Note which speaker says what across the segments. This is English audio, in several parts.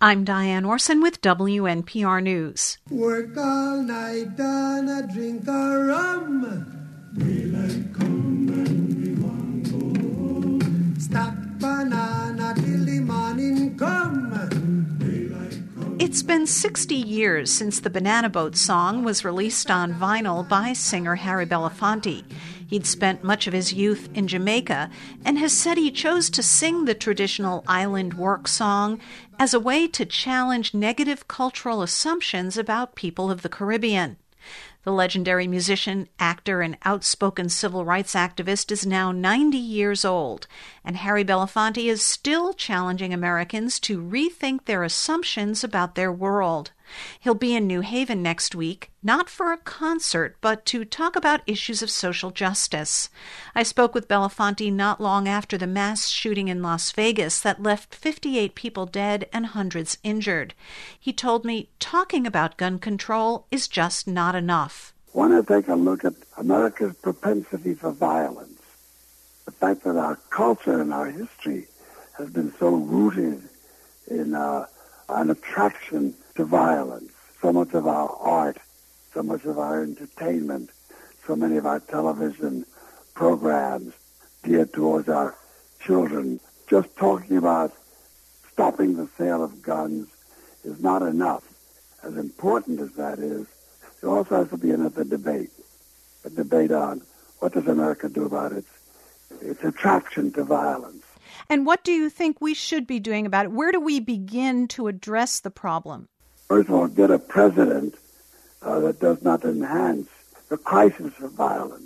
Speaker 1: I'm Diane Orson with WNPR News.
Speaker 2: Work all night and a drink a rum. Daylight come and we want go home. Stack banana till the morning come. Daylight come.
Speaker 1: It's been 60 years since the Banana Boat song was released on vinyl by singer Harry Belafonte. He'd spent much of his youth in Jamaica and has said he chose to sing the traditional island work song as a way to challenge negative cultural assumptions about people of the Caribbean. The legendary musician, actor, and outspoken civil rights activist is now 90 years old, and Harry Belafonte is still challenging Americans to rethink their assumptions about their world. He'll be in New Haven next week, not for a concert, but to talk about issues of social justice. I spoke with Belafonte not long after the mass shooting in Las Vegas that left 58 people dead and hundreds injured. He told me talking about gun control is just not enough.
Speaker 3: I want to take a look at America's propensity for violence. The fact that our culture and our history has been so rooted in an attraction to violence. So much of our art, so much of our entertainment, so many of our television programs geared towards our children. Just talking about stopping the sale of guns is not enough. As important as that is, there also has to be another debate, a debate on what does America do about its attraction to violence.
Speaker 1: And what do you think we should be doing about it? Where do we begin to address the problem?
Speaker 3: First of all, get a president that does not enhance the crisis of violence.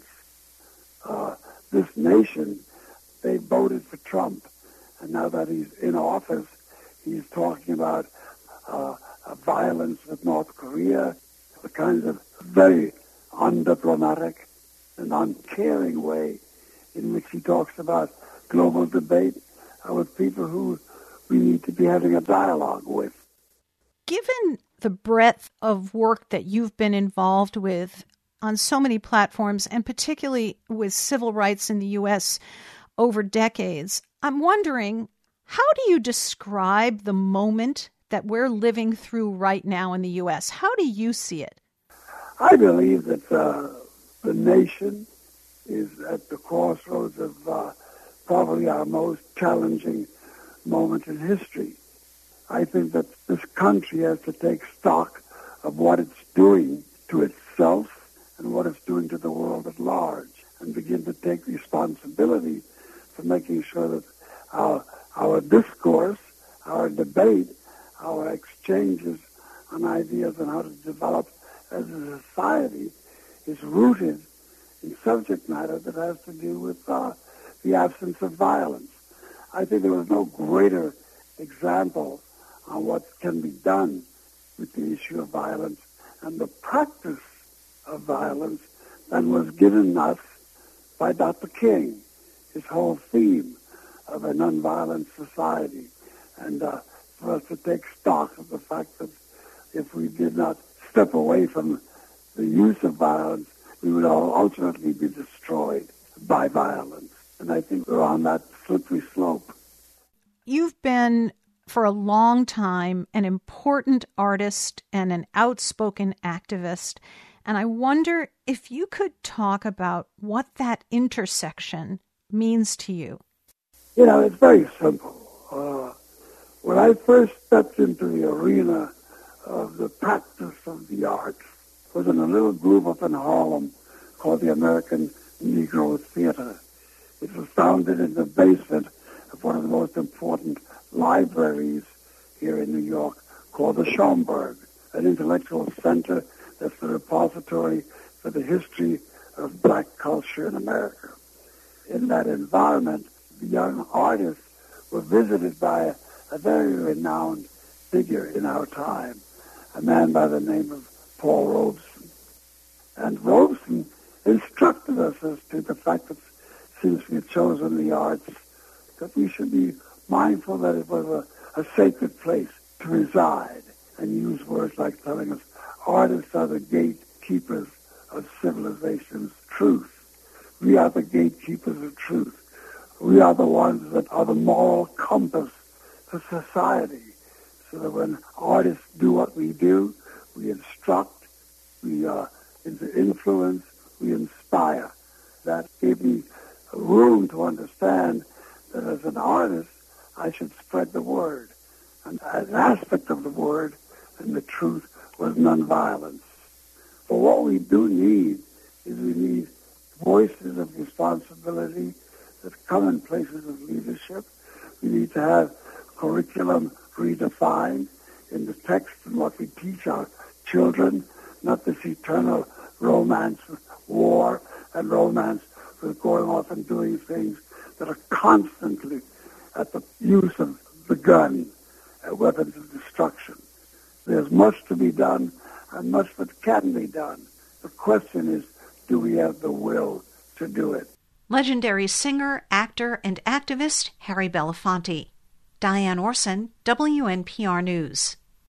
Speaker 3: This nation, they voted for Trump, and now that he's in office, he's talking about violence with North Korea, the kinds of very undiplomatic and uncaring way in which he talks about global debate with people who we need to be having a dialogue with.
Speaker 1: Given the breadth of work that you've been involved with on so many platforms, and particularly with civil rights in the U.S. over decades, I'm wondering, how do you describe the moment that we're living through right now in the U.S.? How do you see it?
Speaker 3: I believe that the nation is at the crossroads of probably our most challenging moment in history. I think that this country has to take stock of what it's doing to itself and what it's doing to the world at large, and begin to take responsibility for making sure that our discourse, our debate, our exchanges on ideas on how to develop as a society is rooted in subject matter that has to do with the absence of violence. I think there was no greater example on what can be done with the issue of violence and the practice of violence than was given us by Dr. King, his whole theme of a nonviolent society. And for us to take stock of the fact that if we did not step away from the use of violence, we would all ultimately be destroyed by violence. And I think we're on that slippery slope.
Speaker 1: You've been, for a long time, an important artist and an outspoken activist. And I wonder if you could talk about what that intersection means to you.
Speaker 3: You know, it's very simple. When I first stepped into the arena of the practice of the arts, was in a little group up in Harlem called the American Negro Theater. It was founded in the basement of one of the most important libraries here in New York called the Schomburg, an intellectual center that's the repository for the history of black culture in America. In that environment, the young artists were visited by a very renowned figure in our time, a man by the name of Paul Robeson. And Robeson instructed us as to the fact that since we had chosen the arts, that we should be mindful that it was a sacred place to reside, and use words like telling us artists are the gatekeepers of civilization's truth. We are the gatekeepers of truth. We are the ones that are the moral compass for society. so that when artists do what we do, we instruct, we influence, we inspire. That gave me room to understand that as an artist, I should spread the word. And an aspect of the word and the truth was nonviolence. But what we do need is we need voices of responsibility that come in places of leadership. We need to have curriculum redefined in the text and what we teach our children, not this eternal romance with war and romance with going off and doing things that are constantly at the use of the gun, weapons of destruction. There's much to be done and much that can be done. The question is, do we have the will to do it?
Speaker 1: Legendary singer, actor, and activist Harry Belafonte. Diane Orson, WNPR News.